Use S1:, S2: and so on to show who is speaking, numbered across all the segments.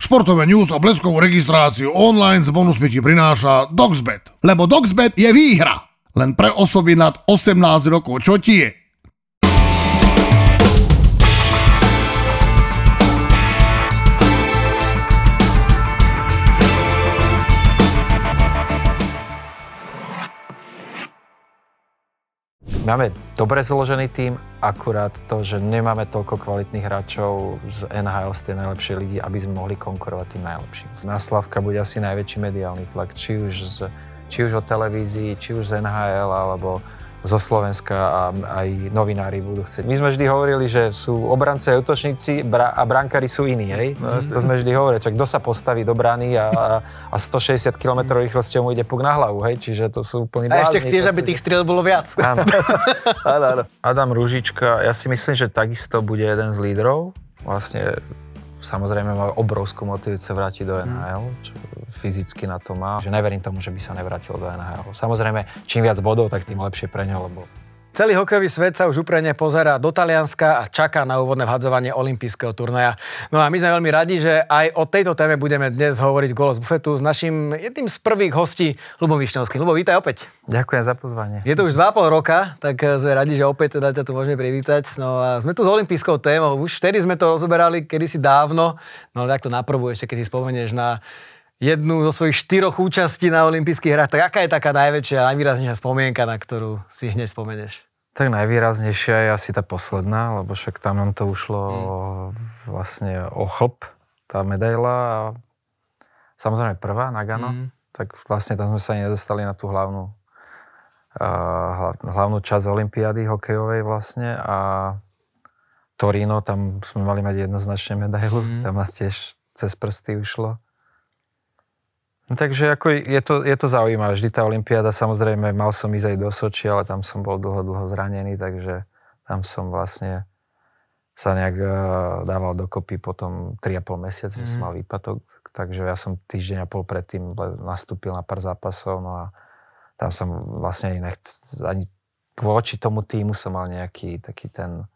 S1: Športové news a bleskovú registráciu online s bonusmi ti prináša Doxbet. Lebo Doxbet je výhra. Len pre osoby nad 18 rokov. Čo ti je?
S2: Máme dobre zložený tím, akurát to, že nemáme toľko kvalitných hráčov z NHL, z tej najlepšej ligy, aby sme mohli konkurovať tým najlepším. Na Slavka bude asi najväčší mediálny tlak, či už od televízií, či už z NHL, alebo zo Slovenska a aj novinári budú chcieť. My sme vždy hovorili, že sú obranci a útočníci a brankári sú iní, hej? No, to sme vždy hovorili, čak kto sa postaví do brány a 160 km rýchlosťou mu ide puk na hlavu, hej? Čiže to sú úplní blázni.
S3: A ešte chceš, aby tých striel bolo viac.
S2: Áno. Adam Ružička, ja si myslím, že takisto bude jeden z lídrov. Vlastne samozrejme má obrovskú motiváciu sa vrátiť do NHL, čo fyzicky na to má. Že neverím tomu, že by sa nevrátil do NHL. Samozrejme, čím viac bodov, tak tým lepšie pre ňo, lebo
S3: celý hokejový svet sa už úprimne pozerá do Talianska a čaká na úvodné vhadzovanie olympijského turnaja. No a my sme veľmi radi, že aj o tejto téme budeme dnes hovoriť v Gól z bufetu s našim jedným z prvých hostí, Ľubom Višňovským. Ľubo, vítaj opäť.
S2: Ďakujem za pozvanie.
S3: Je to už 2,5 roka, tak sme radi, že opäť teda ťa tu môžeme privítať. No a sme tu s olympijskou témou. Už vtedy sme to rozoberali kedysi dávno, no ale takto naprvu ešte, keď si spomenieš na jednu zo svojich 4 účastí na olympijských hrách, tak aká je taká najväčšia, najvýraznejšia spomienka, na ktorú si hneď spomenieš?
S2: Tak najvýraznejšia je asi tá posledná, lebo však tam nám to ušlo vlastne o chlp, tá medaila. A samozrejme prvá, Nagano, tak vlastne tam sme sa nedostali na tú hlavnú časť olympiády hokejovej vlastne a Torino, tam sme mali mať jednoznačne medailu, tam nás tiež cez prsty ušlo. No, takže ako je to zaujímavé. Vždy tá olympiáda, samozrejme, mal som ísť aj do Soči, ale tam som bol dlho zranený, takže tam som vlastne sa nejak dával dokopy potom 3,5 mesiaca, som mal výpadok, takže ja som týždeň a pol predtým nastúpil na pár zápasov, no a tam som vlastne ani voči tomu týmu som mal nejaký taký ten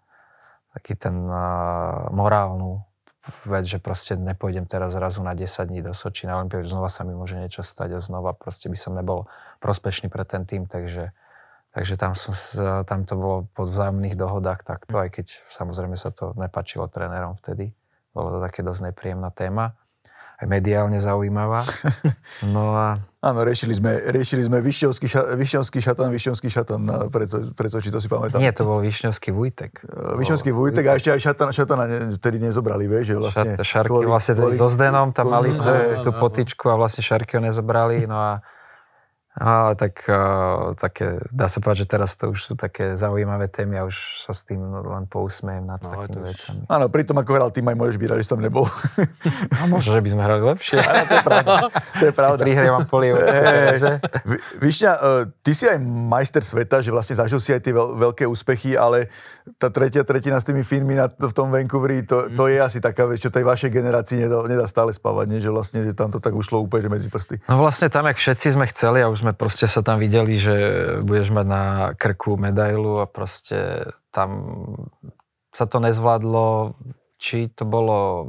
S2: morálnu vec, že proste nepôjdem teraz zrazu na 10 dní do Soči na olympiádu, znova sa mi môže niečo stať a znova proste by som nebol prospešný pre ten tým, takže tam to bolo po vzájomných dohodách takto, aj keď samozrejme sa to nepáčilo trénerom vtedy. Bolo to také dosť nepríjemná téma. Aj mediálne zaujímavá. No a
S4: áno, riešili sme Višňovský šatan pred Soči, to si pamätám.
S2: Nie, to bol Višňovský Vujtek.
S4: Višňovský Vujtek a ešte aj šatana vtedy nezobrali, vieš, že vlastne
S2: Šarky vlastne so Zdenom tam mali tú potičku a vlastne Šarky ho nezobrali, no a ale tak také, dá sa povedať, že teraz to už sú také zaujímavé témy a už sa s tým len pousmejem nad takými vecami.
S4: Áno, pri tom, ako hral tým, aj môžeš byť rád, že som nebol.
S2: No možno, že by sme hrali lepšie.
S4: Áno, to je pravda. To je pravda.
S2: Prihrievam polievku.
S4: Višňa, ty si aj majster sveta, že vlastne zažil si aj tie veľké úspechy, ale tá tretina s tými Fínmi v tom Vancouveri, to je asi taká vec, čo tej vašej generácii nedá stále spávať, nie? Že vlastne tam to tak ušlo úplne medzi prsty.
S2: No vlastne tam, jak všetci sme chceli a už sme proste sa tam videli, že budeš mať na krku medailu a proste tam sa to nezvládlo, či to bolo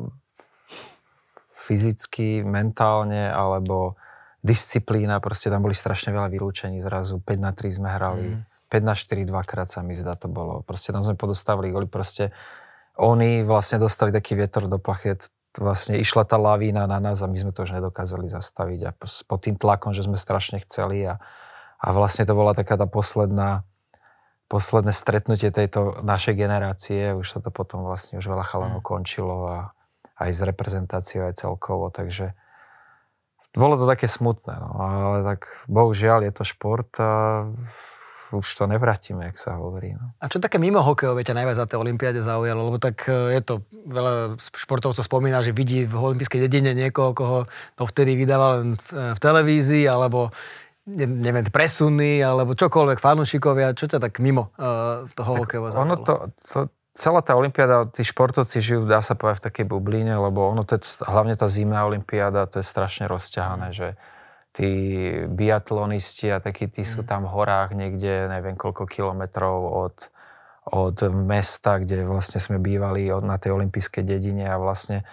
S2: fyzicky, mentálne, alebo disciplína, proste tam boli strašne veľa vylúčení zrazu, 5-3 sme hrali, 5-4 dvakrát sa mi zdá to bolo, proste tam sme podostávali góly, proste oni vlastne dostali taký vietor do plachiet, vlastne išla tá lavína na nás a my sme to už nedokázali zastaviť a pod tým tlakom, že sme strašne chceli a vlastne to bola taká tá posledné stretnutie tejto našej generácie, už sa to potom vlastne už veľa chalanov končilo a aj s reprezentáciou aj celkovo, takže bolo to také smutné, no, ale tak bohužiaľ je to šport a už to nevrátime, jak sa hovorí. No.
S3: A čo také mimo hokejové ťa najviac za tej olympiáde zaujalo? Lebo tak je to, veľa športovcov spomína, že vidí v olympijskej dedine niekoho, koho to vtedy vydával v televízii, alebo neviem, presuny, alebo čokoľvek, fanúšikovia. Čo ťa tak mimo toho hokejového zaujalo?
S2: Ono celá tá olympiáda, tí športovci žijú, dá sa povedať, v takej bubline, lebo ono to je, hlavne tá zimná olympiáda, to je strašne rozťahané, že tí biatlonisti a takí tí sú tam v horách niekde, neviem koľko kilometrov od mesta, kde vlastne sme bývali na tej olympijskej dedine a vlastne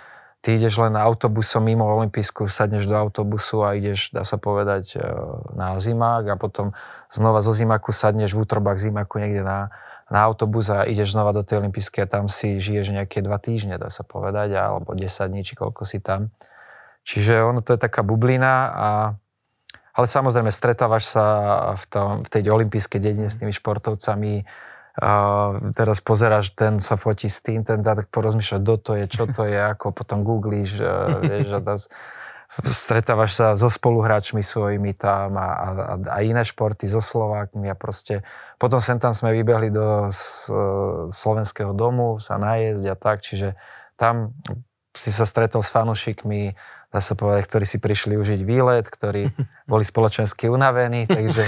S2: ty ideš len autobusom mimo olympijsku, sadneš do autobusu a ideš, dá sa povedať, na zimák a potom znova zo zimáku sadneš v útrobách zimáku niekde na autobus a ideš znova do tej olympijskej a tam si žiješ nejaké 2 týždne, dá sa povedať, alebo 10 dní, či koľko si tam. Čiže ono to je taká bublina, ale samozrejme stretávaš sa v tej olympijskej dedine s tými športovcami. Teraz pozeráš, ten sa fotí s tým, ten dá tak porozmýšľať, kto to je, čo to je, ako potom googlíš, vieš, stretávaš sa so spoluhráčmi svojimi tam a iné športy so Slovákmi a proste potom sem tam sme vybehli do slovenského domu sa najesť a tak, čiže tam si sa stretol s fanúšikmi, dá sa povedať, ktorí si prišli užiť výlet, ktorí boli spoločensky unavení,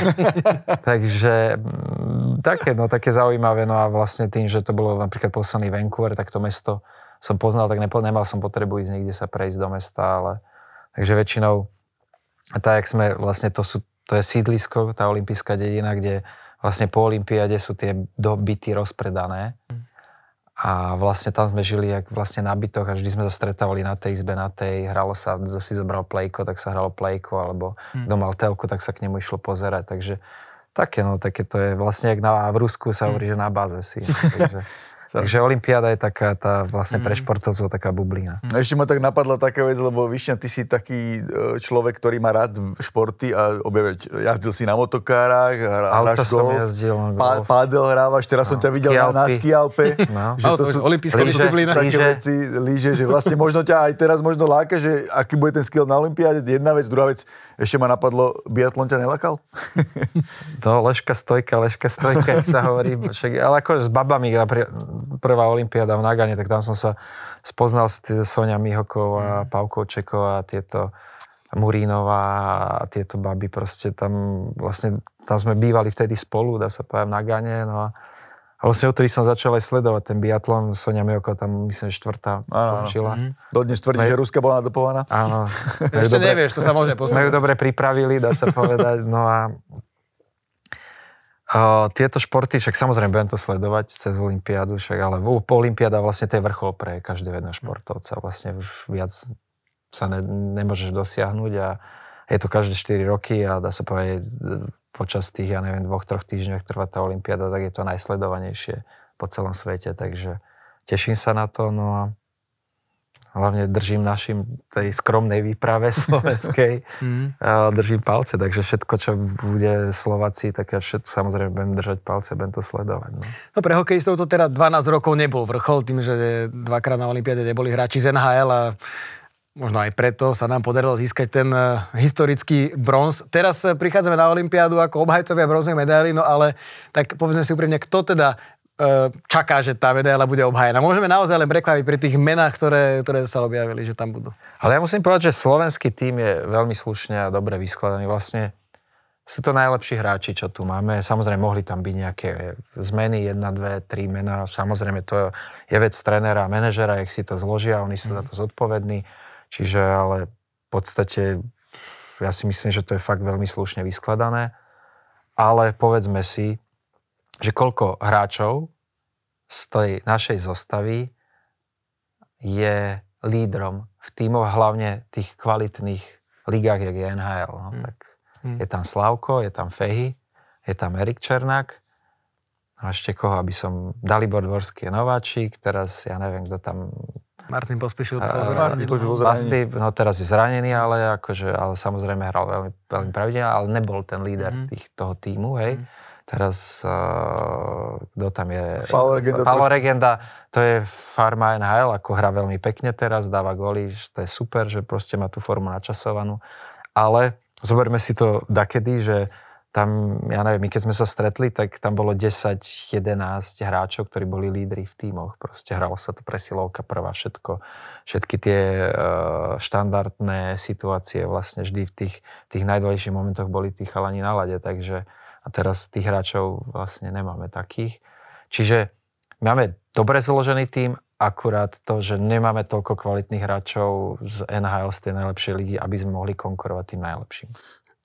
S2: takže také zaujímavé, no a vlastne tým, že to bolo napríklad poslaný Vancouver, tak to mesto som poznal, tak nemal som potrebu ísť niekde sa prejsť do mesta, ale takže väčšinou, tak jak sme vlastne, to je sídlisko, tá olympijská dedina, kde vlastne po olympiáde sú tie byty rozpredané. A vlastne tam sme žili jak vlastne na bytoch a vždy sme sa stretávali na tej izbe, hralo sa, kto si zobral plejko, tak sa hralo plejko, alebo kto mal telku, tak sa k nemu išlo pozerať. Takže také to je vlastne jak v Rusku sa hovorí, že na báze si. Takže olympiáda je taká tá vlastne pre športovcov taká bublina.
S4: Ešte ma tak napadla taká vec, lebo Višňa, ty si taký človek, ktorý má rád športy a jazdil si na motokárach, hráš golf, pádel hrávaš, teraz som ťa videl na skialpe.
S3: Že to sú olympijská disciplína.
S4: Také veci, lyže, že vlastne možno ťa aj teraz možno láka, že aký bude ten skill na olympiáde, jedna vec, druhá vec, ešte ma napadlo, biatlon ťa nelákal?
S2: No, ležka stojka, sa hovorí, ale ako s babami, prvá olympiáda v Nagane, tak tam som sa spoznal s Soňa Mihoková, Pavkou Čeková, tieto Murínová a tieto baby proste tam sme bývali vtedy spolu, dá sa povedať v Nagane, no a vlastne odtedy som začal aj sledovať ten biatlon, Soňa Mihoková tam myslím, že 4. skončila.
S4: Dodnes tvrdí, že Ruska bola nadopovaná?
S2: Áno.
S3: Ešte nevieš, to sa môže posunúť.
S2: Sme ju dobre pripravili, dá sa povedať, no a tieto športy, však samozrejme budem to sledovať cez olympiádu, ale po olympiáda vlastne to je vrchol pre každého jedného športovca. Vlastne už viac sa nemôžeš dosiahnuť a je to každé 4 roky a dá sa povedať počas tých, 2-3 týždňov trvá tá olympiáda, tak je to najsledovanejšie po celom svete, takže teším sa na to, no a hlavne držím tej skromnej výprave slovenskej. Držím palce, takže všetko, čo bude Slováci, tak ja samozrejme budem držať palce, budem to sledovať.
S3: No pre hokejistov to teda 12 rokov nebol vrchol, tým, že 2-krát na olympiáde neboli hráči z NHL a možno aj preto sa nám podarilo získať ten historický bronz. Teraz prichádzame na olympiádu ako obhajcovia bronzovej medaily, no ale tak povedzme si úprimne, kto teda čaká, že tá medaila bude obhajená. Môžeme naozaj len prekvapiť pri tých menách, ktoré sa objavili, že tam budú.
S2: Ale ja musím povedať, že slovenský tím je veľmi slušne a dobre vyskladaný. Vlastne sú to najlepší hráči, čo tu máme. Samozrejme, mohli tam byť nejaké zmeny, 1, 2, 3 mená. Samozrejme, to je vec trénera a manažera, jak si to zložia, oni sú za to zodpovední. Čiže, ale v podstate, ja si myslím, že to je fakt veľmi slušne vyskladané. Ale povedzme si, že koľko hráčov z tej našej zostavy je lídrom v tímoch, hlavne tých kvalitných ligách, jak je NHL. No, tak je tam Slavko, je tam Fehy, je tam Erik Černák a ešte koho, aby som... Dalibor Dvorský je nováčik, teraz ja neviem, kto tam...
S3: Martin Pospíšil.
S2: No teraz je zranený, ale samozrejme hral veľmi, veľmi pravidelne, ale nebol ten líder toho tímu, hej. Teraz, kto tam je? Paolo Regenda, to je farma NHL, ako hrá veľmi pekne teraz, dáva góly, to je super, že proste má tú formu načasovanú. Ale zoberme si to dakedy, že tam, ja neviem, my keď sme sa stretli, tak tam bolo 10-11 hráčov, ktorí boli lídri v tímoch. Proste hralo sa to presilovka prvá, všetky tie štandardné situácie vlastne vždy v tých najdôležitejších momentoch boli tí chalani na lade, takže a teraz tých hráčov vlastne nemáme takých. Čiže máme dobre zložený tím, akurát to, že nemáme toľko kvalitných hráčov z NHL, z tej najlepšej ligy, aby sme mohli konkurovať tým najlepším.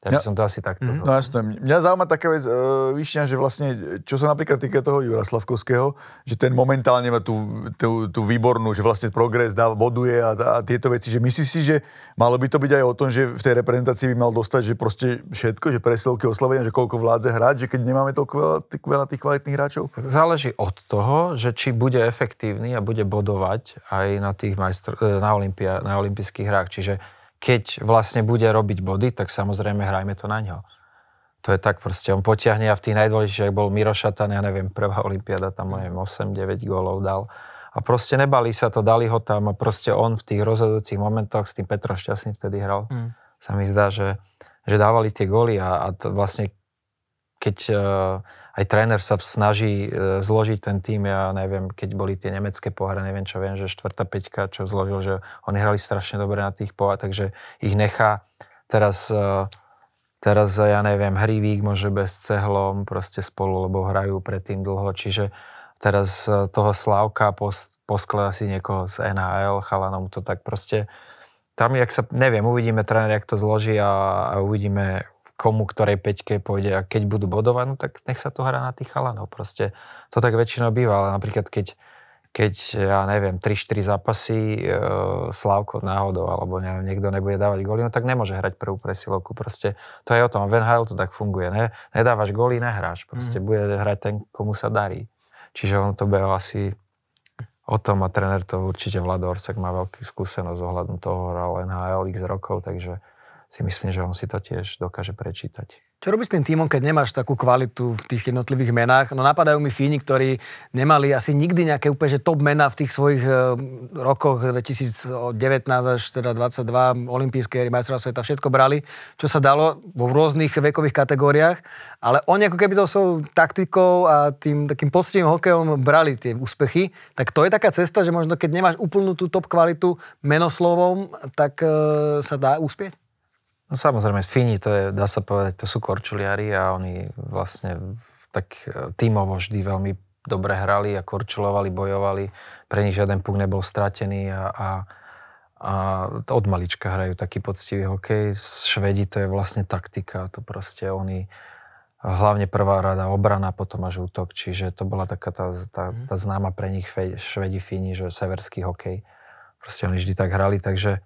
S2: Tak som to asi takto
S4: No jasné. Mňa zaujíma taká vec, Višňa, že vlastne, čo sa napríklad týka toho Jura Slavkovského, že ten momentálne má tú výbornú, že vlastne progres boduje a tieto veci, že myslíš si, že malo by to byť aj o tom, že v tej reprezentácii by mal dostať, že proste všetko, že presilovky, oslavenia, že koľko vládze hrať, že keď nemáme toľko veľa tých kvalitných hráčov?
S2: Záleží od toho, že či bude efektívny a bude bodovať aj na tých na olympijských hrách. Čiže keď vlastne bude robiť body, tak samozrejme hrajme to na ňo. To je tak proste, on potiahne a v tých najdôležitejších, ak bol Miro Šatan, ja neviem, prvá olympiáda, tam 8-9 gólov dal. A proste nebali sa to, dali ho tam a proste on v tých rozhodujúcich momentoch s tým Petrom Šťastným vtedy hral. Sa mi zdá, že dávali tie góly a to vlastne keď aj tréner sa snaží zložiť ten tým, ja neviem, keď boli tie nemecké poháre, neviem čo, viem, že 4. 5, čo zložil, že oni hrali strašne dobre na tých poháre, takže ich nechá. Teraz ja neviem, Hrivík môže bez Cehlom proste spolu, lebo hrajú predtým dlho, čiže teraz toho Slávka poskladá si niekoho z NHL, chalanom to tak proste, tam, jak sa, neviem, uvidíme tréner, jak to zloží a uvidíme, komu ktorej peťke pôjde a keď budú bodovanú, tak nech sa to hrá na tých chalanov. Proste to tak väčšinou býva, ale napríklad keď ja neviem, 3-4 zápasy Slávko náhodou, alebo neviem, niekto nebude dávať góly, no tak nemôže hrať prvú presilovku. Proste to je o tom. V NHL to tak funguje. Nedávaš góly, nehráš. Proste bude hrať ten, komu sa darí. Čiže on to bude asi o tom a tréner to určite Vlado Orsak má veľkú skúsenosť ohľadom toho, hral NHL x rokov, takže si myslím, že on si to tiež dokáže prečítať.
S3: Čo robíš s tým tímom, keď nemáš takú kvalitu v tých jednotlivých menách? No napadajú mi Fíni, ktorí nemali asi nikdy nejaké úplne že top mená v tých svojich rokoch 2019 až teda 22, olympijské majstrovstvá sveta, všetko brali, čo sa dalo vo rôznych vekových kategóriách, ale oni ako keby to svojou taktikou a tým takým poctivým hokejom brali tie úspechy. Tak to je taká cesta, že možno keď nemáš úplnú tú top kvalitu menoslovom, tak sa dá uspieť?
S2: No samozrejme, Fíni, to je, dá sa povedať, to sú korčuliari a oni vlastne tak tímovo vždy veľmi dobre hrali a korčulovali, bojovali. Pre nich žiaden puk nebol stratený a od malička hrajú taký poctivý hokej. Švedi to je vlastne taktika, to proste oni, hlavne prvá rada obrana, potom až útok, čiže to bola taká tá známa pre nich Švedi, Fíni, že severský hokej. Proste oni vždy tak hrali, takže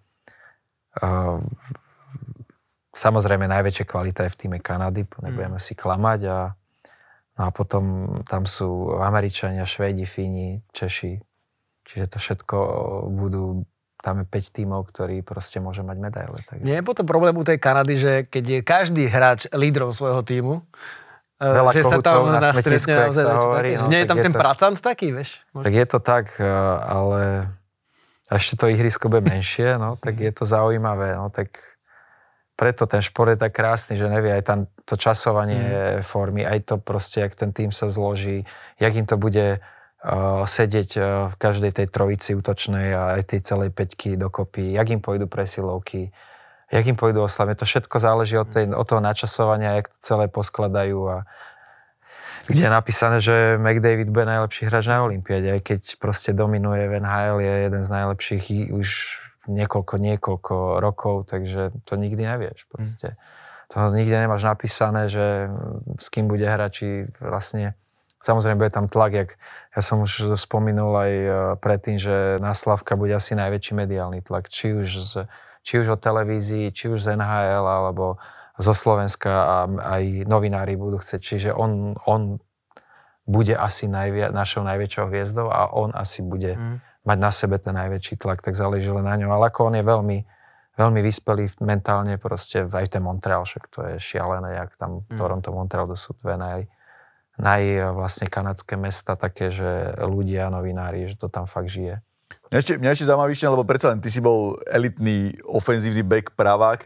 S2: samozrejme, najväčšia kvalita je v týme Kanady, nebudeme si klamať a potom tam sú Američania, Švédi, Fíni, Češi. Čiže to všetko tam je 5 tímov, ktorí proste môžu mať medaile. Takže.
S3: Nie je potom problém u tej Kanady, že keď je každý hráč lídrom svojho tímu,
S2: veľa
S3: že sa tam
S2: na smetisku, jak sa hovorí.
S3: No, nie je tam ten pracant taký, vieš?
S2: Tak je to tak, ale ešte to ihrisko bude menšie, no, tak je to zaujímavé, no, tak preto ten šport je tak krásny, že nevie aj tam to časovanie formy, aj to proste, jak ten tým sa zloží, jak im to bude sedieť v každej tej trojici útočnej a aj tej celej peťky dokopy, jak im pôjdu presilovky, jak im pôjdu oslavy. To všetko záleží od toho načasovania, jak to celé poskladajú a kde je napísané, že McDavid bude najlepší hráč na olympiáde, aj keď proste dominuje v NHL, je jeden z najlepších už niekoľko rokov, takže to nikdy nevieš proste. To nikdy nemáš napísané, že s kým bude hrať, či vlastne, samozrejme bude tam tlak, jak ja som už spomínal aj predtým, že na Slavka bude asi najväčší mediálny tlak, či už od televízií, či už z NHL, alebo zo Slovenska a aj novinári budú chcieť, čiže on bude asi našou najväčšou hviezdou a on asi bude mať na sebe ten najväčší tlak, tak záleží len na ňom. Ale ako on je veľmi, veľmi vyspelý mentálne, proste aj ten Montreal, však to je šialené, jak tam Toronto, Montreal, to sú dve vlastne kanadské mesta, také, že ľudia, novinári, že to tam fakt žije.
S4: Mňa ešte zaujímavý, lebo predsa len ty si bol elitný ofenzívny back pravák.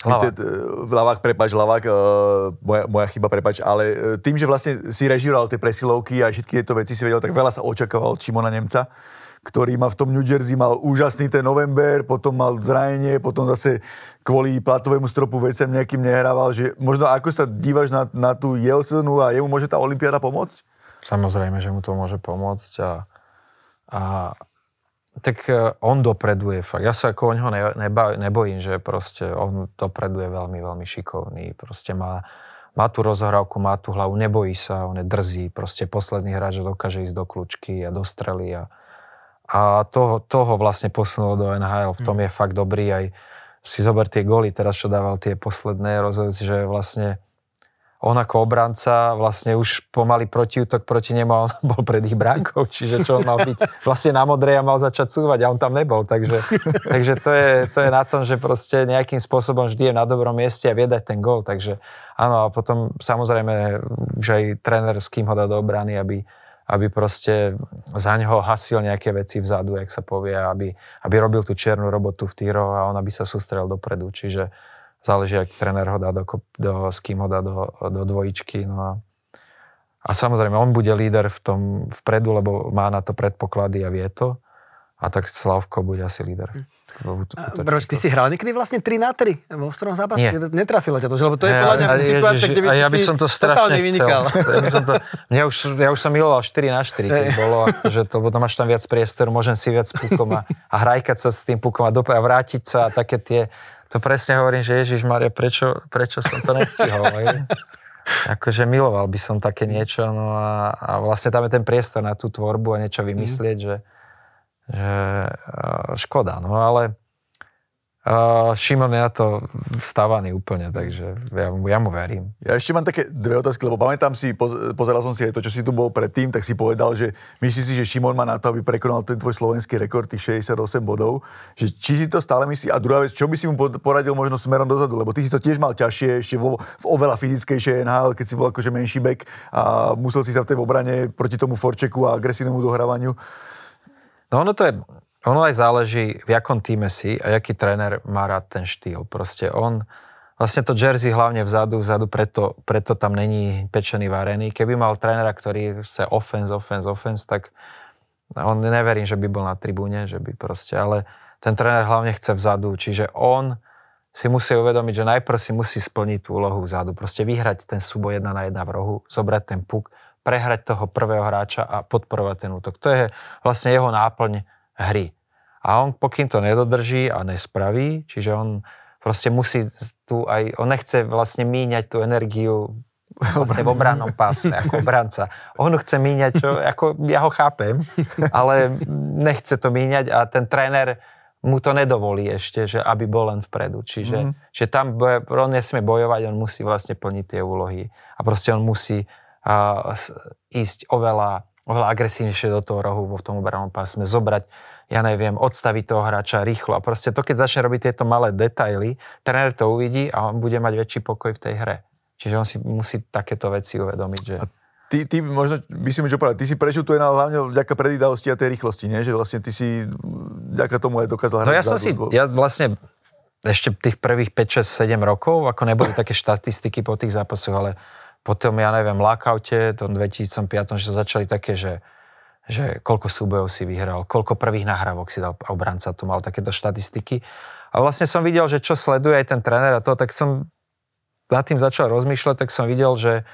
S4: Ľavák, moja chyba, prepáč, ale tým, že vlastne si režíroval tie presilovky a všetky tieto veci si vedel, tak veľa sa očakával od Šimona Nemca, ktorý ma v tom New Jersey mal úžasný ten november, potom mal zranenie, potom zase kvôli platovému stropu vecem nejakým nehrával, že možno ako sa dívaš na tú jeho sezónu a jemu môže tá olympiáda pomôcť?
S2: Samozrejme, že mu to môže pomôcť a Tak on dopreduje fakt. Ja sa ako o neho nebojím, že proste on dopreduje veľmi, veľmi šikovný. Proste má tú rozhrávku, má tú hlavu, nebojí sa, on je drzý. Proste posledný hráč dokáže ísť do kľúčky a dostrelí. A toho vlastne posunulo do NHL. V tom je fakt dobrý. Aj si zober tie góly, teraz čo dával tie posledné rozhodujúci, že vlastne on ako obranca vlastne už pomaly protiútok proti nemu a on bol pred ich bránkou, čiže čo on mal byť vlastne na modrej a mal začať cúvať a on tam nebol, takže to je na tom, že proste nejakým spôsobom vždy je na dobrom mieste a vie dať ten gól, takže áno a potom samozrejme už aj tréner s kým ho dá do obrany, aby proste za ňoho hasil nejaké veci vzadu, jak sa povie, aby robil tú čiernu robotu v týroch a on aby sa sústrel dopredu, čiže záleží, ak tréner ho dá s kým ho dá do dvojičky. No a samozrejme, on bude líder vpredu, lebo má na to predpoklady a vie to. A tak Slavko bude asi líder.
S3: Brož, ty si hral niekedy vlastne 3-3 vo strom zápase?
S2: Nie.
S3: Netrafilo ťa to, lebo to je podľa mňa situácia, kde by
S2: ja by
S3: si
S2: som to
S3: totálne
S2: strašne
S3: vynikal.
S2: Ja už som miloval 4-4, keď bolo, že to potom máš tam viac priestoru, môžem si viac pukom a hrajkať sa s tým pukom a vrátiť sa a také tie. To presne hovorím, že Ježišmaria, prečo som to nestihol. Akože miloval by som také niečo, no a vlastne tam je ten priestor na tú tvorbu a niečo vymyslieť, že škoda, no ale Šimon je na to vstávaný úplne, takže ja mu verím.
S4: Ja ešte mám také dve otázky, lebo pamätám si, pozeral som si aj to, čo si tu bol predtým, tak si povedal, že myslíš si, že Šimon má na to, aby prekonal ten tvoj slovenský rekord, tých 68 bodov, že či si to stále myslí, a druhá vec, čo by si mu poradil možno smerom dozadu, lebo ty si to tiež mal ťažšie, ešte v oveľa fyzickejšej NHL, keď si bol akože menší bek a musel si sa v tej obrane proti tomu forčeku a agresívnemu dohrávaniu.
S2: No ono aj záleží, v jakom týme si a jaký tréner má rád ten štýl. Proste vlastne to jersey hlavne vzadu, preto tam není pečený varený. Keby mal trénera, ktorý chce offense, tak on neverím, že by bol na tribúne, že by proste, ale ten tréner hlavne chce vzadu, čiže on si musí uvedomiť, že najprv si musí splniť tú úlohu vzadu. Proste vyhrať ten súboj 1-1 v rohu, zobrať ten puk, prehrať toho prvého hráča a podporovať ten útok. To je vlastne jeho náplň hry. A on pokým to nedodrží a nespraví, čiže on proste musí on nechce vlastne míňať tú energiu vlastne v obrannom pásme, ako obranca. On chce míňať, ja ho chápem, ale nechce to míňať a ten tréner mu to nedovolí ešte, že aby bol len vpredu. Čiže že tam on nesmie bojovať, on musí vlastne plniť tie úlohy. A proste on musí ísť oveľa agresívnejšie do toho rohu v tom obrannom pásme, zobrať, ja neviem, odstaviť toho hráča rýchlo. A proste to, keď začne robiť tieto malé detaily, tréner to uvidí a on bude mať väčší pokoj v tej hre. Čiže on si musí takéto veci uvedomiť, že...
S4: A ty možno by si mi povedal, ty si prežil tu hlavne vďaka predvídavosti a tej rýchlosti, nie? Že vlastne ty si vďaka tomu aj dokázal hrať.
S2: No ja vlastne ešte tých prvých 5, 6, 7 rokov, ako neboli také štatistiky po tých zápasoch, ale potom, ja neviem, lockoute, tom 2005, že sa začali také, že koľko súbojov si vyhral, koľko prvých nahrávok si dal obranca, tu mal takéto štatistiky. A vlastne som videl, že čo sleduje aj ten tréner a to, tak som nad tým začal rozmýšľať, tak som videl, že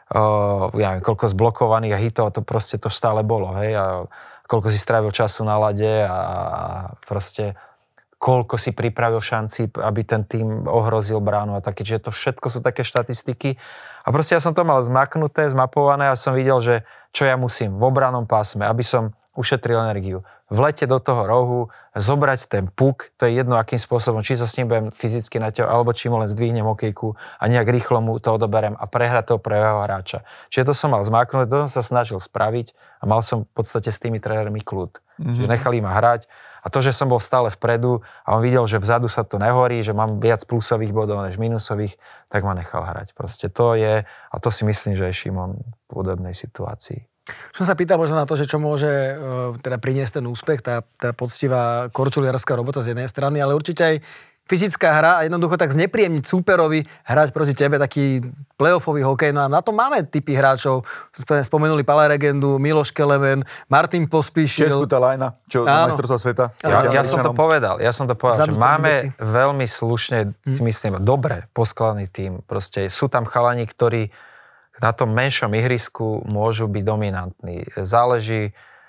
S2: ja neviem, koľko zblokovaných a hitov, to proste to stále bolo, hej, a koľko si strávil času na lade a proste koľko si pripravil šanci, aby ten tým ohrozil bránu a také, čiže to všetko sú také štatistiky. A proste ja som to mal zmaknuté, zmapované a som videl, že čo ja musím v obrannom pásme, aby som ušetril energiu. Vlete do toho rohu, zobrať ten puk, to je jedno akým spôsobom, či sa s ním budem fyzicky naťahovať, alebo či mu len zdvihnem okejku a nejak rýchlo mu to odoberem a prehrať toho prvého hráča. Čiže to som mal zmaknuté, to som sa snažil spraviť a mal som v podstate s tými trénermi kľud. Že nechali ma hrať. A to, že som bol stále vpredu a on videl, že vzadu sa to nehorí, že mám viac plusových bodov než minusových, tak ma nechal hrať. Proste to je, a to si myslím, že je Šimon v podobnej situácii.
S3: Som sa pýtal možno na to, že čo môže teda priniesť ten úspech, tá poctivá korčuliarská robota z jednej strany, ale určite aj fyzická hra a jednoducho tak znepríjemniť súperovi, hrať proti tebe taký playoffový hokej. No a na to máme typy hráčov. Spomenuli Pala Regendu, Miloš Kelemen, Martin Pospíšil.
S4: Česku Talajna, čo na majstrovstvá sveta.
S2: Ja som to povedal, že máme veľmi slušne, si myslím, dobre poskladaný tím. Proste sú tam chalani, ktorí na tom menšom ihrisku môžu byť dominantní. Záleží,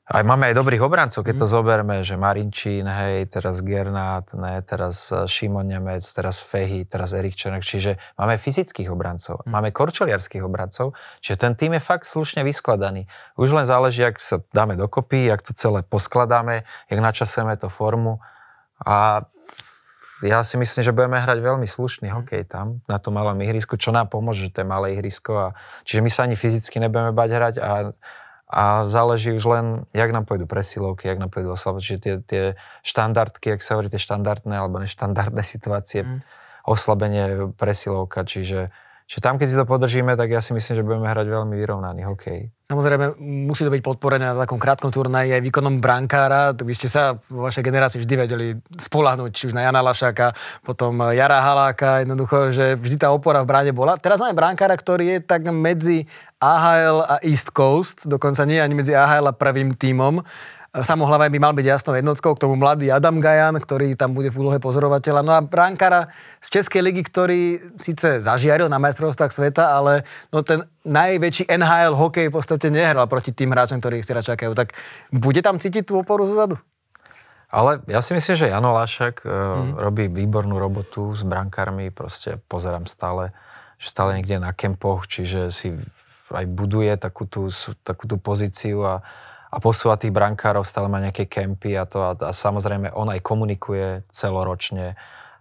S2: Aj máme aj dobrých obrancov, keď to zoberme, že Marinčín, hej, teraz Gernát, teraz Šimon Nemec, teraz Fehy, teraz Erik Černak, čiže máme fyzických obrancov, máme korčoliarských obrancov, čiže ten tým je fakt slušne vyskladaný. Už len záleží, jak sa dáme dokopy, jak to celé poskladáme, jak načasujeme to formu a ja si myslím, že budeme hrať veľmi slušný hokej tam, na tom malom ihrisku, čo nám pomôže, že to je malé ihrisko, čiže my sa ani fyzicky nebudeme bať hrať a záleží už len, jak nám pôjdu presilovky, jak nám pôjdu oslabovky, čiže tie štandardky, jak sa hovorí, tie štandardné alebo neštandardné situácie, oslabenie presilovka, čiže tam, keď si to podržíme, tak ja si myslím, že budeme hrať veľmi vyrovnaný hokej.
S3: Samozrejme, musí to byť podporené na takom krátkom turnaji aj výkonom brankára. Vy ste sa vo vašej generácii vždy vedeli spoľahnúť, či už na Jana Lašáka, potom Jara Haláka, jednoducho, že vždy tá opora v bráne bola. Teraz máme brankára, ktorý je tak medzi AHL a East Coast, dokonca nie ani medzi AHL a prvým tímom. Samohlava by mal byť jasnou jednotkou, k tomu mladý Adam Gajan, ktorý tam bude v úlohe pozorovateľa. No a brankára z Českej ligy, ktorý síce zažiaril na majstrovstvách sveta, ale no ten najväčší NHL hokej v podstate nehral proti tým hráčom, ktorí ich teda čakajú. Tak bude tam cítiť tú oporu zozadu?
S2: Ale ja si myslím, že Jano Lašák robí výbornú robotu s brankármi, proste pozerám stále niekde na kempoch, čiže si aj buduje takú tú pozíciu a posúva tých brankárov, stále má nejaké kempy a samozrejme on aj komunikuje celoročne,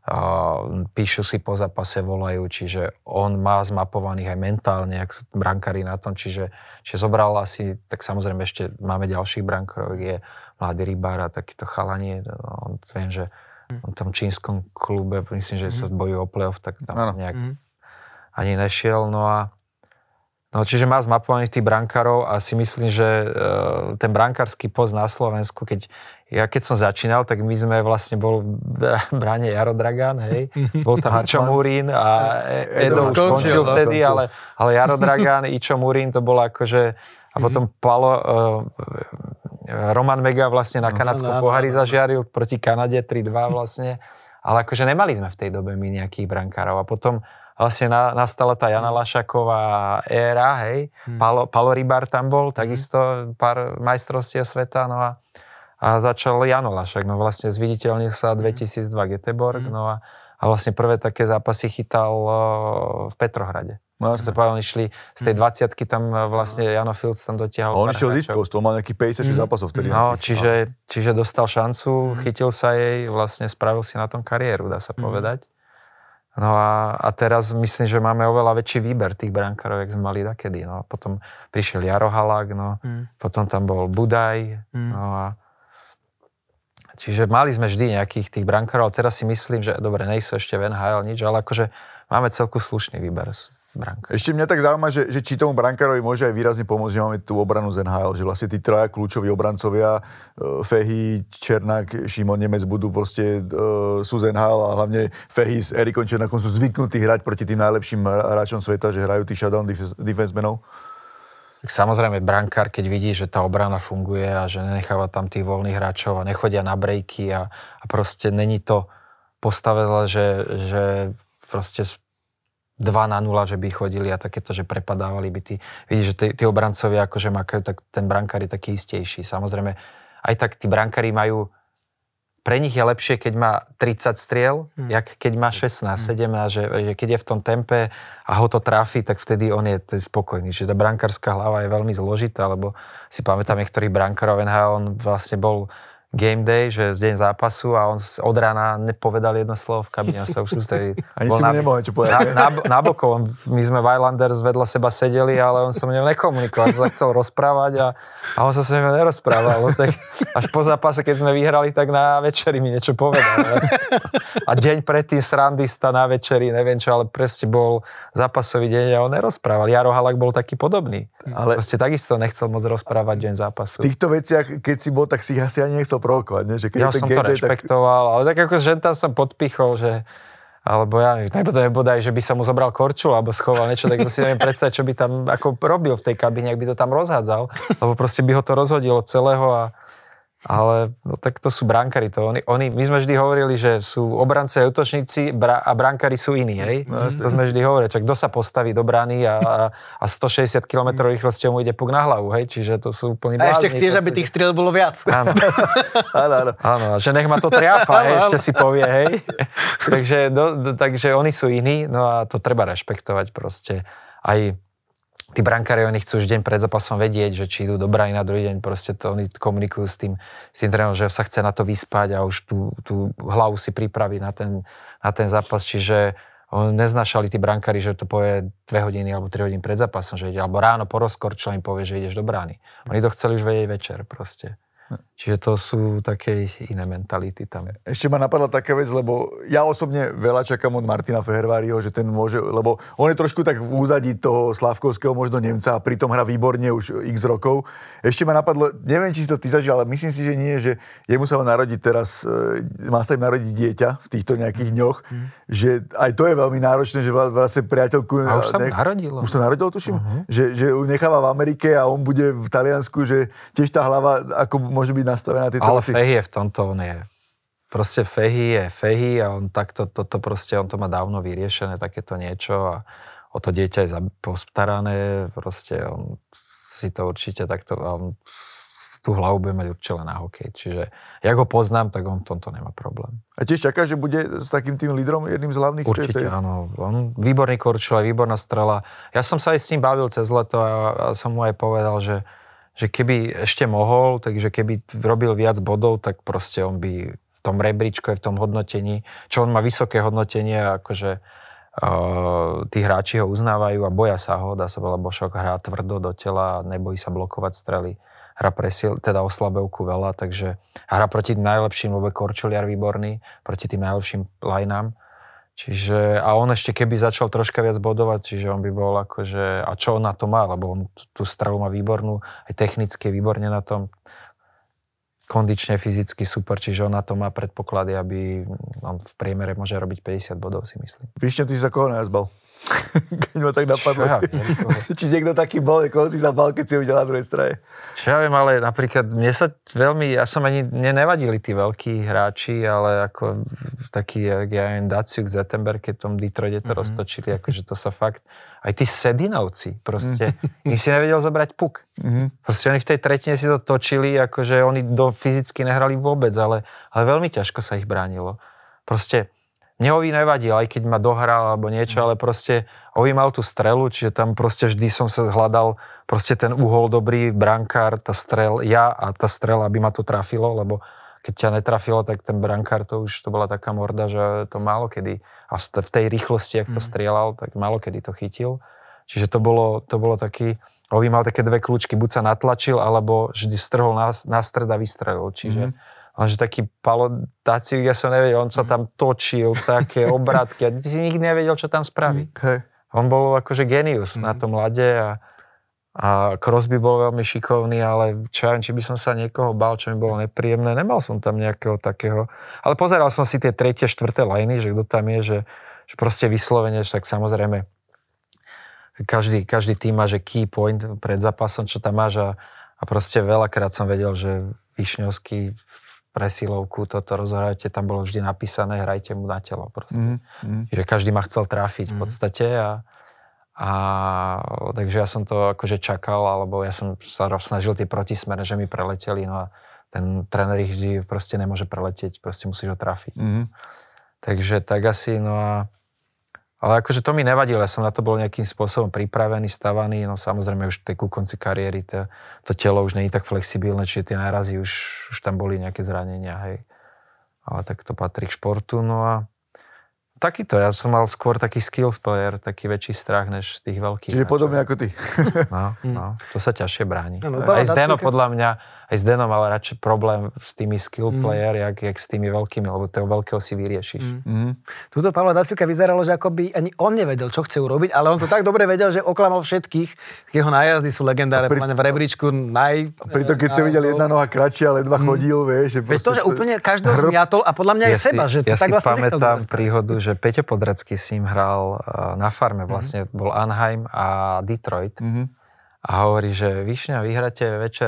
S2: píšu si po zápase, volajú, čiže on má zmapovaných aj mentálne, ak sú brankári na tom, čiže zobral asi, tak samozrejme ešte máme ďalších brankárov, je mladý rybár a takýto chalanie, viem, že v tom čínskom klube, myslím, že sa bojujú o playoff, tak tam nejak ani nešiel, No, čiže má zmapovaných tých brankárov a si myslím, že ten brankársky post na Slovensku, keď som začínal, tak my sme vlastne bol v bráne Jaro Dragán, hej. Bol tam Ičo Murín a Edo už končil vtedy, ale Jaro Dragán, Ičo Murín, to bolo akože a potom Roman Mega vlastne na kanadskom pohári zažiaril proti Kanade 3-2 vlastne, ale akože nemali sme v tej dobe my nejakých brankárov a potom vlastne nastala tá Jana Lašáková éra, hej. Palo Rybár tam bol, takisto pár majstrovstiev sveta, no a začal Jano Lašák, no vlastne zviditeľnil sa 2002 Göteborg, no a vlastne prvé také zápasy chytal v Petrohrade. No, sa povedal, išli z tej 20-ky tam vlastne Jano Fields tam dotiahol.
S4: A on išiel z East Coast, on mal nejaký 56 zápasov vtedy.
S2: No, čiže dostal šancu, chytil sa jej, vlastne spravil si na tom kariéru, dá sa povedať. No a teraz myslím, že máme oveľa väčší výber tých brankárov, jak sme mali dakedy. No a potom prišiel Jaro Halák, potom tam bol Budaj, no a čiže mali sme vždy nejakých tých brankárov, ale teraz si myslím, že dobre, nejsú ešte v NHL nič, ale akože máme celku slušný výber brankárov.
S4: Ešte mňa tak zaujíma, že či tomu brankárovi môže aj výrazne pomôcť, že máme tú obranu z NHL, že vlastne tí traja kľúčoví obrancovia, Fehy, Černák, Šimon Nemec budú proste, sú z NHL a hlavne Fehy s Erikom Černákom sú zvyknutí hrať proti tým najlepším hráčom sveta, že hrajú tých shutdown defensemenov.
S2: Tak samozrejme, brankár, keď vidí, že tá obrana funguje a že nenecháva tam tých voľných hráčov a nechodia na breaky a proste není to postavené, že proste 2-0, že by chodili a takéto, že prepadávali by tí. Vidíš, že tí obrancovia akože makajú, tak ten brankár je taký istejší. Samozrejme, aj tak tí brankári majú, pre nich je lepšie, keď má 30 striel, jak keď má 16, 17, že keď je v tom tempe a ho to tráfi, tak vtedy on je spokojný. Že tá brankárska hlava je veľmi zložitá, lebo si pamätám niektorých brankárov NHL, on vlastne bol game day, že z deň zápasu a on od rána nepovedal jedno slovo v kabine, on sa už sústredí.
S4: Ani si mu nemohol čo povedať.
S2: Na bokov, my sme v Islanders vedľa seba sedeli, ale on sa mňa nekomunikoval, sa chcel rozprávať a on sa s mňa nerozprával. Tak až po zápase, keď sme vyhrali, tak na večeri mi niečo povedal. A deň predtým srandista na večeri, neviem čo, ale presne bol zápasový deň a on nerozprával. Jaro Halák bol taký podobný. Ale proste takisto nechcel moc rozprávať deň zápasu.
S4: V týchto veciach, keď si bol, tak si asi ani nechcel provokovať, nie? Že keď
S2: ja som to rešpektoval, ale tak ako že tam som podpichol, že alebo ja nebodaj, že by som mu zobral korčulu alebo schoval niečo, tak to si neviem predstaviť, čo by tam ako robil v tej kabine, ak by to tam rozhádzal, lebo proste by ho to rozhodilo celého a Ale no, tak to sú brankári. My sme vždy hovorili, že sú obranci a útočníci a brankári sú iní, hej? No, to sme vždy hovorili. Čak kto sa postaví do brány a 160 km rýchlosťou mu ide puk na hlavu, hej? Čiže to sú úplný blázni.
S3: A ešte chceš, aby tých striel bolo viac.
S2: Áno. Áno, že nech ma to triafa, hej, ešte si povie, hej. takže oni sú iní, no a to treba rešpektovať proste. Aj tí brankári, oni chcú už deň pred zápasom vedieť, že či idú do brány na druhý deň, proste to oni komunikujú s tým trénerom, že sa chce na to vyspať a už tú hlavu si pripraví na ten zápas, čiže neznášali tí brankári, že to povie 2 hodiny alebo 3 hodiny pred zápasom, že ide, alebo ráno po rozkorčile im povie, že ideš do brány. Oni to chceli už vedieť večer proste. Čiže to sú také iné mentality tam.
S4: Ešte ma napadla taká vec, lebo ja osobne veľa čakám od Martina Feherváriho, že ten môže, lebo on je trošku tak v úzadí toho Slavkovského možno Nemca a pritom hrá výborne už x rokov. Ešte ma napadlo, neviem, či si to ty zažil, ale myslím si, že nie, že jemu sa má narodiť teraz, má sa im narodiť dieťa v týchto nejakých dňoch, že aj to je veľmi náročné, že vlastne priateľku...
S2: A už sa narodilo.
S4: Už sa narodilo, tuším? Že ju necháva v Amerike a on bude v Taliansku, že tiež tá hlava ako môže byť nastavená tieto veci.
S2: Ale Fehy je v tomto, on je proste Fehy a on takto, toto proste, on to má dávno vyriešené, takéto niečo a o to dieťa je postarané, proste on si to určite takto, on tú hlavu bude mať určite len na hokej, čiže jak ho poznám, tak on v tomto nemá problém.
S4: A tiež čaká, že bude s takým tým lídrom jedným z hlavných?
S2: Určite áno, on výborný korčul, výborná strela. Ja som sa aj s ním bavil cez leto a som mu aj povedal, že keby ešte mohol, takže keby robil viac bodov, tak proste on by v tom rebríčku, v tom hodnotení, čo on má vysoké hodnotenie, akože tí hráči ho uznávajú a boja sa ho, dá sa povedať, Bošok hrá tvrdo do tela, nebojí sa blokovať strely, hrá teda oslabevku veľa, takže hrá proti najlepším, lebo korčuliar výborný, proti tým najlepším lineám. Čiže, a on ešte keby začal troška viac bodovať, čiže on by bol akože, a čo on na to má, lebo on tú strelu má výbornú, aj technicky výborne na tom, kondične, fyzicky super, čiže on na to má predpoklady, aby on v priemere môže robiť 50 bodov, si myslím.
S4: Víš, ty si sa koho najazbal? Keď ma tak napadlo. Či niekto taký bol, koho si zabal, keď si ho videl na druhej strane?
S2: Čo ja viem, ale napríklad mne sa veľmi, ja som ani nevadili tí veľkí hráči, ale ako taký, ja neviem, Daciuk, Zettenberg, keď tom Detroite to roztočili, akože to sa fakt, aj tí Sedinovci, proste, ich si nevedel zobrať puk. Proste oni v tej tretine si to točili, akože oni fyzicky nehrali vôbec, ale veľmi ťažko sa ich bránilo. Proste, Nehovi nevadil, aj keď ma dohral alebo niečo, ale proste Ovi mal tú strelu, čiže tam proste vždy som sa hľadal proste ten uhol dobrý, brankár, tá strela, aby ma to trafilo, lebo keď ťa netrafilo, tak ten brankár to bola taká morda, že to málo kedy, a v tej rýchlosti, ak to strieľal, tak málo kedy to chytil. Čiže to bolo taký, Ovi mal také 2 kľúčky, buď sa natlačil, alebo vždy strhol na stred a vystrelil, čiže že taký Daciuk, ja som nevedel, on sa tam točil, také obratky a ty si nikdy nevedel, čo tam spraví. On bol akože genius na tom ľade a Crosby bol veľmi šikovný, ale čo ja viem, či by som sa niekoho bál, čo mi bolo nepríjemné, nemal som tam nejakého takého, ale pozeral som si tie 3., 4. lajny, že kto tam je, že proste vyslovene, tak samozrejme každý tým má, že key point pred zápasom, čo tam máš a proste veľakrát som vedel, že Višňovský presilovku, toto rozhrajte, tam bolo vždy napísané, hrajte mu na telo proste. Že každý ma chcel trafiť v podstate a takže ja som to akože čakal, alebo ja som sa snažil tie protismerne, že mi preleteli, no a ten tréner ich vždy proste nemôže preletieť, proste musíš ho trafiť. Takže tak asi, no a ale akože to mi nevadilo, ja som na to bol nejakým spôsobom pripravený, stavaný, no samozrejme už ku konci kariéry to telo už nie je tak flexibilné, čiže tie nárazy už tam boli nejaké zranenia, hej. Ale tak to patrí k športu, no a takýto, ja som mal skôr taký skills player, taký väčší strach než tých veľkých.
S4: Čiže podobne ako ty.
S2: No, to sa ťažšie bráni. Aj Zdeno podľa mňa, aj Zdeno mal radšej problém s tými skill player, jak s tými veľkými, lebo toho veľkého si vyriešiš.
S3: Tuto Pavla Daciuka vyzeralo, že akoby ani on nevedel, čo chce urobiť, ale on to tak dobre vedel, že oklamal všetkých. Jeho nájazdy sú legendárne, v rebríčku
S4: Preto keď si videl jedna noha kratšia, ale 2 chodil, vieš.
S3: Veď to, že úplne každého zmiatol a podľa mňa aj seba, že to
S2: ja
S3: tak vlastne
S2: nechcel. Ja si pamätám príhodu, že Peťo Podradský s ním hral na farme, vlastne bol Anaheim a Detroit A hovorí, že Višňa, vyhráte večer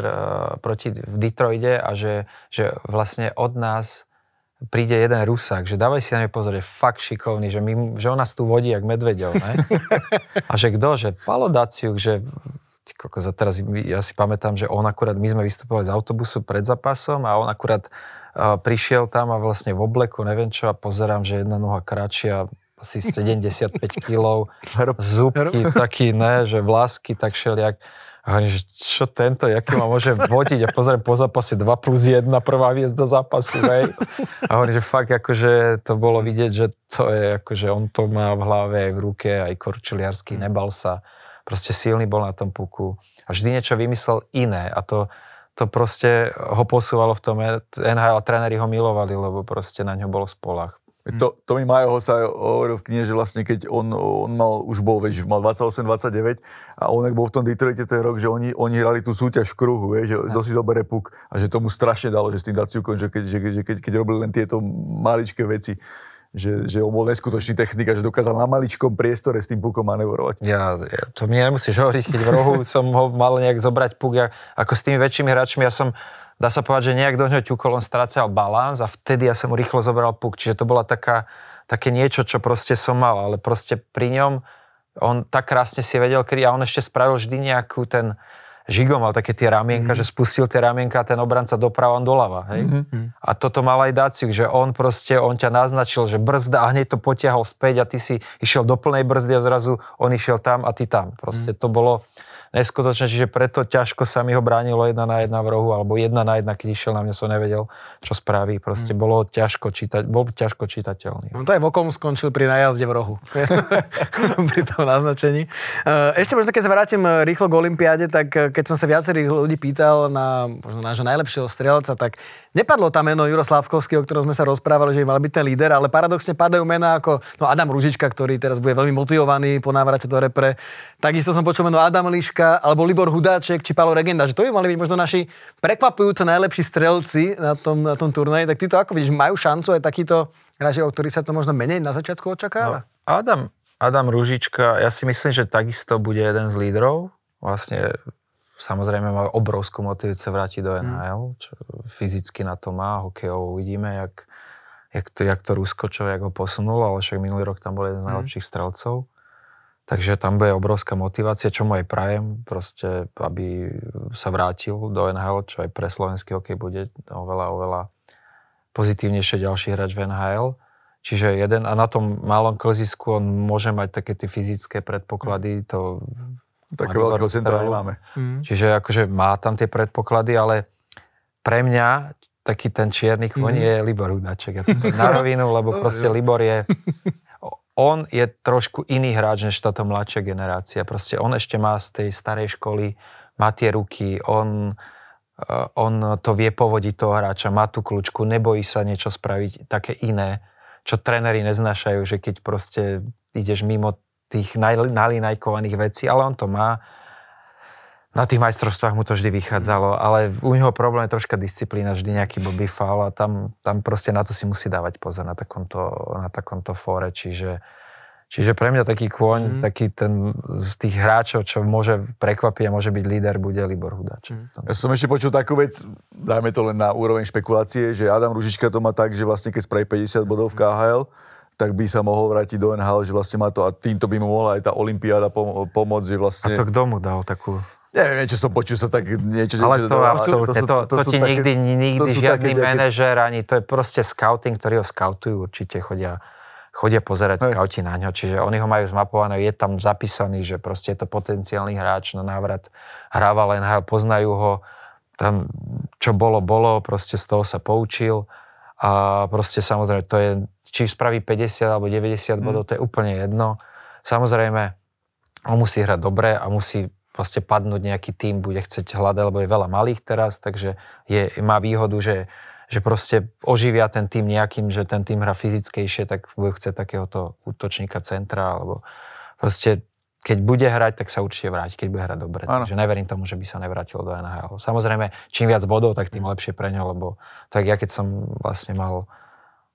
S2: v Detroite a že vlastne od nás príde jeden Rusák, že dávaj si na mňa pozor, je fakt šikovný, že on nás tu vodí jak medveďov, ne? A že kto? Že Palo Daciuk, že teraz ja si pamätám, že on akurát, my sme vystupovali z autobusu pred zápasom a on akurát prišiel tam a vlastne v obleku, neviem čo, a pozerám, že jedna noha kratšia, asi 75 kilov, zúbky taký, ne, že vlásky tak šeliak. A hovorím, že čo tento, jaký ma môže vodiť? A pozriem po zápase 2+1, prvá hviezda zápasu, hej. A hovorím, že fakt akože to bolo vidieť, že to je akože on to má v hlave aj v ruke, aj korčuliarsky, nebal sa. Proste silný bol na tom puku. A vždy niečo vymyslel iné a to proste ho posúvalo v tom NHL a tréneri ho milovali, lebo proste na ňo bolo spolach.
S4: To mi Majo Hosa hovoril v knihe, že vlastne keď on mal 28-29 a on ak bol v tom Detroite ten rok, že oni hrali tú súťaž v kruhu, že kto si zobere puk a že tomu strašne dalo, že s tým Daciukom, že keď robili len tieto maličké veci, že on bol neskutočný technik a že dokázal na maličkom priestore s tým pukom manevrovať.
S2: To mi nemusíš hovoriť, keď v rohu som ho mal nejak zobrať puk, ako s tými väčšími hráčmi, dá sa povedať, že nejak do ňoho ťukol, on strácal balans a vtedy ja som mu rýchlo zobral puk. Čiže to bola také niečo, čo proste som mal, ale proste pri ňom on tak krásne si vedel kryť a on ešte spravil vždy nejakú ten Žigo mal také tie ramienka, že spustil tie ramienka a ten obranca doprava, on doľava, hej. A toto mal aj Daciuk, že on ťa naznačil, že brzda a hneď to potiahol späť a ty si išiel do plnej brzdy a zrazu on išiel tam a ty tam. Proste to bolo neskutočné, čiže preto ťažko sa mi ho bránilo 1-1 v rohu, alebo 1-1, keď išiel na mňa, som nevedel, čo spraví. Proste bol ťažko čitateľný.
S3: No to aj Vokom skončil pri najazde v rohu. Pri tom naznačení. Ešte možno, keď sa vrátim rýchlo k olympiáde, tak keď som sa viacerých ľudí pýtal na možno nášho najlepšieho strelca, tak nepadlo tam meno Juro Slávkovský, o ktorom sme sa rozprávali, že mal byť ten líder, ale paradoxne padajú mená ako Adam Ružička, ktorý teraz bude veľmi motivovaný po návrate do repre. Takisto som počul meno Adam Liška, alebo Libor Hudáček, či Pálo Regenda, že to by mali byť možno naši prekvapujúco najlepší strelci na tom turnaji. Tak ty to ako vidíš, majú šancu aj takýto hráči, o ktorých sa to možno menej na začiatku očakáva?
S2: No, Adam Ružička, ja si myslím, že takisto bude jeden z lídrov. Vlastne samozrejme má obrovskú motiváciu vrátiť do NHL, čo fyzicky na to má, hokejovo uvidíme, jak to Rusko, jak ho posunulo, ale však minulý rok tam bol jeden z najlepších strelcov. Takže tam bude obrovská motivácia, čo mu aj prajem, proste, aby sa vrátil do NHL, čo aj pre slovenský hokej bude oveľa pozitívnejšie ďalší hráč v NHL. Čiže a na tom malom klzisku on môže mať také tie fyzické predpoklady, to
S4: také veľkého centra nemáme.
S2: Čiže akože má tam tie predpoklady, ale pre mňa taký ten čierny kôň je Libor Hudáček. Ja to na rovinu, lebo proste Libor on je trošku iný hráč, než táto mladšia generácia. Proste on ešte má z tej starej školy, má tie ruky, on to vie povodiť toho hráča, má tú kľúčku, nebojí sa niečo spraviť také iné, čo tréneri neznášajú, že keď proste ideš mimo tých nalinajkovaných vecí, ale on to má. Na tých majstrovstvách mu to vždy vychádzalo, ale u neho problém je troška disciplína, vždy nejaký blbý faul a tam proste na to si musí dávať pozor na takomto fóre, čiže pre mňa taký kôň, taký ten z tých hráčov, čo môže prekvapiť a môže byť líder, bude Libor Hudáček.
S4: Ja som ešte počul takú vec, dajme to len na úroveň špekulácie, že Adam Ružička to má tak, že vlastne keď spraví 50 bodov v KHL, tak by sa mohol vrátiť do NHL, že vlastne má to a týmto by mu mohla aj tá olympiáda pomôcť, že vlastne...
S2: A to kto mu dal takú...
S4: Neviem, niečo som počul sa tak niečo...
S2: Ale to absolútne, to ti nikdy žiadny manažér, ani to je proste scouting, ktorí ho skautujú, určite chodia pozerať skauti na ňo, čiže oni ho majú zmapované, je tam zapísaný, že proste je to potenciálny hráč na návrat, hrával NHL, poznajú ho, tam čo bolo, proste z toho sa poučil a proste samozrejme to je, či spraví 50 alebo 90 bodov, to je úplne jedno. Samozrejme, on musí hrať dobre a musí proste padnúť nejaký tým, bude chcieť hľadať, lebo je veľa malých teraz, takže má výhodu, že proste oživia ten tým nejakým, že ten tým hrá fyzickejšie, tak bude chcieť takéhoto útočníka centra, alebo proste keď bude hrať, tak sa určite vráti, keď bude hrať dobre. Takže neverím tomu, že by sa nevrátil do NHL. Samozrejme, čím viac bodov, tak tým lepšie pre ňo, lebo tak ja keď som vlastne mal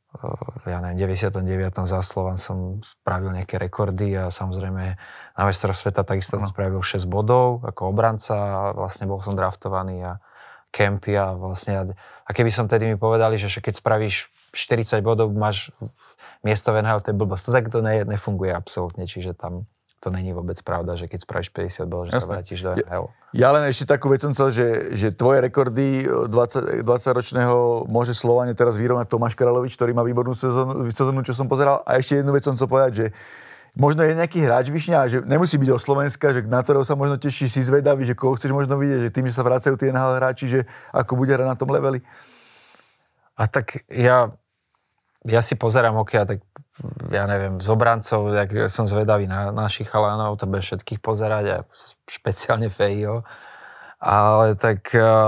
S2: ja neviem, 99. za Slovan som spravil nejaké rekordy a samozrejme na majstrovstvách sveta takisto som spravil 6 bodov ako obranca a vlastne bol som draftovaný a Kempy a vlastne a keby som tedy mi povedali, že keď spravíš 40 bodov, máš miesto v NHL, to je blbosť. To takto nefunguje absolútne, čiže tam to není vôbec pravda, že keď spravíš 50 bodov, že sa vrátiš do NHL.
S4: Ja len ešte takú vec som chcel, že tvoje rekordy 20-ročného môže Slovane teraz vyrovnať Tomáš Karalovič, ktorý má výbornú sezónu, čo som pozeral. A ešte jednu vec som chcel povedať, že možno je nejaký hráč Višňa, že nemusí byť o Slovenska, že na ktorého sa možno teší, si zvedavý, že koho chceš možno vidieť, že tým, že sa vracajú tí NHL hráči, že ako bude hrať na tom leveli.
S2: A tak ja si pozerám hokej a tak ja neviem, z obrancov, jak som zvedavý na našich chalanov, to bude všetkých pozerať a špeciálne Fejho. Ale tak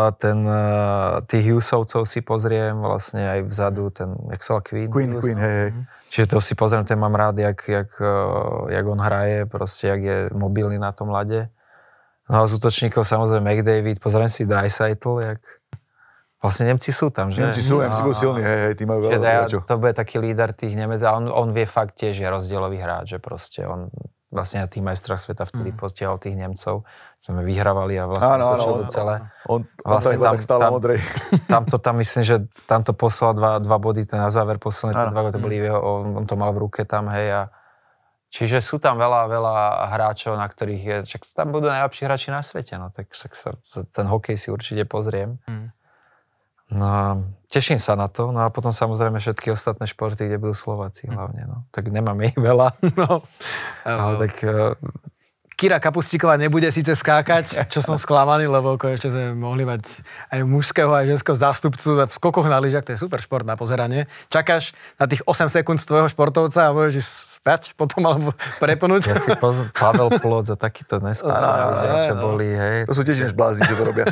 S2: tých Hughesovcov si pozriem vlastne aj vzadu, ten, jak sa Queen,
S4: hej.
S2: Čiže to si pozriem, ten mám rád, jak on hraje, proste, jak je mobilný na tom ľade. No a z útočníkov samozrejme McDavid, pozriem si Draisaitl, jak vlastne Nemci sú tam, že?
S4: Nemci sú silní, hej, tí majú veľa hráčov.
S2: To bude taký líder tých Nemec a on vie fakt tiež, je rozdielový hráč, že proste on vlastne na tých majstrách sveta vtedy potiahol tých Nemcov, sme vyhrávali a vlastne počal to celé.
S4: On
S2: vlastne
S4: iba tak stále modrej.
S2: Tam myslím, že tam to poslal dva body, ten na záver posledné, tie dva, to boli on to mal v ruke tam, hej, a čiže sú tam veľa hráčov, na ktorých je, však tam budú najlepší hráči na svete, no tak sa ten hokej si určite pozriem. No a teším sa na to, no a potom samozrejme všetky ostatné športy, kde budú Slováci hlavne, no. Tak nemáme ich veľa, no. Ale tak...
S3: Kira Kapustíková nebude síce skákať, čo som sklamaný, lebo ešte sme mohli mať aj mužského, aj ženského zástupcu v skokoch na lyžiach, to je super šport na pozeranie. Čakáš na tých 8 sekúnd z tvojho športovca a môžeš ísť spať potom alebo prepnúť.
S2: Ja si Pavel Plot za takýto neskôr, čo boli, hej.
S4: To sú tiež než blázni, čo to robia.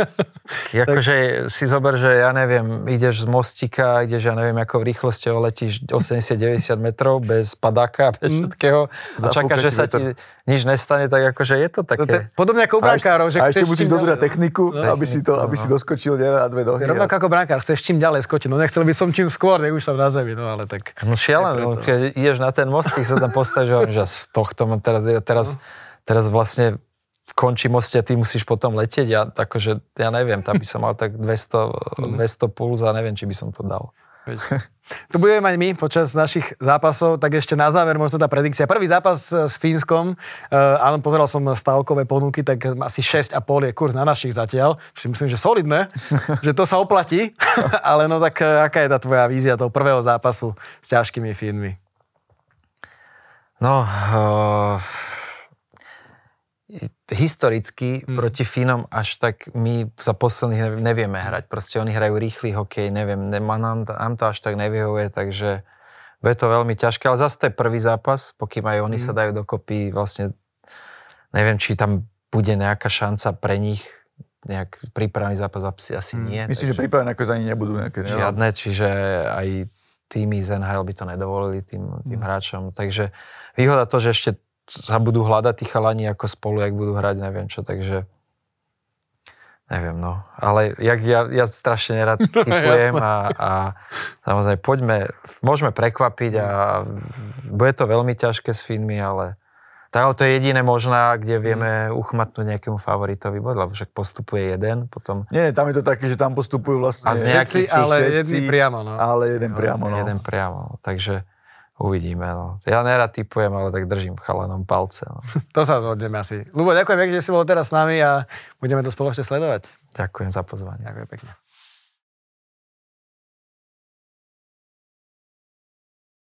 S2: Akože si zober, že ja neviem, ideš z mostíka, ideš, ja neviem, ako v rýchlosti letíš 80-90 metrov bez padáka, bez všetkého a čakáš, že sa ti nič nestane, tak akože je to také...
S3: Podobne ako u brankárov, že
S4: a ešte musíš dodržať techniku, aby si doskočil na dve nohy.
S3: Rovnako ako brankár, chceš čím ďalej skočiť, no nechcel by som čím skôr, nech už som na zemi, no ale tak...
S2: No šialené, keď ideš na ten most, sa tam postavíš, že z tohto mám teraz vlastne končí most a ty musíš potom letieť a akože, ja neviem, tam by som mal tak 200 puls a neviem, či by som to dal.
S3: Tu budeme mať my počas našich zápasov, tak ešte na záver možno tá predikcia. Prvý zápas s Fínskom, áno, pozeral som stavkové ponuky, tak asi 6,5 je kurz na našich zatiaľ, čo si myslím, že solidné, že to sa oplatí, ale no tak aká je tá tvoja vízia toho prvého zápasu s ťažkými Fínmi?
S2: No, historicky proti Fínom až tak my za posledných nevieme hrať. Proste oni hrajú rýchly hokej, neviem, nám to až tak nevyhovuje, takže bude to veľmi ťažké, ale zase to je prvý zápas, pokým aj oni sa dajú dokopy, vlastne neviem, či tam bude nejaká šanca pre nich, nejak prípravný zápas asi nie.
S4: Myslím, že prípravné ako za nich nebudú nejaké.
S2: Žiadne, čiže aj týmy z NHL by to nedovolili tým hráčom, takže výhoda to, že ešte sa budú hľadať tí chalani ako spolu, jak budú hrať, neviem čo, takže neviem, no. Ale ja strašne nerad tipujem a samozrejme môžeme prekvapiť a bude to veľmi ťažké s Fínmi, ale to je jediné možná, kde vieme uchmatnúť nejakému favoritovi bod, lebo však postupuje jeden, potom...
S4: Nie, tam je to také, že tam postupujú vlastne...
S3: Všetci, ale jedni priamo, no.
S4: Ale jeden priamo, no.
S2: Jeden priamo, takže... Uvidíme, no. Ja nerad tipujem, ale tak držím chalanom palce. No.
S3: To sa zhodneme asi. Ľubo, ďakujem pekne, že si bol teraz s nami a budeme to spoločne sledovať.
S2: Ďakujem za pozvanie.
S3: Ďakujem pekne.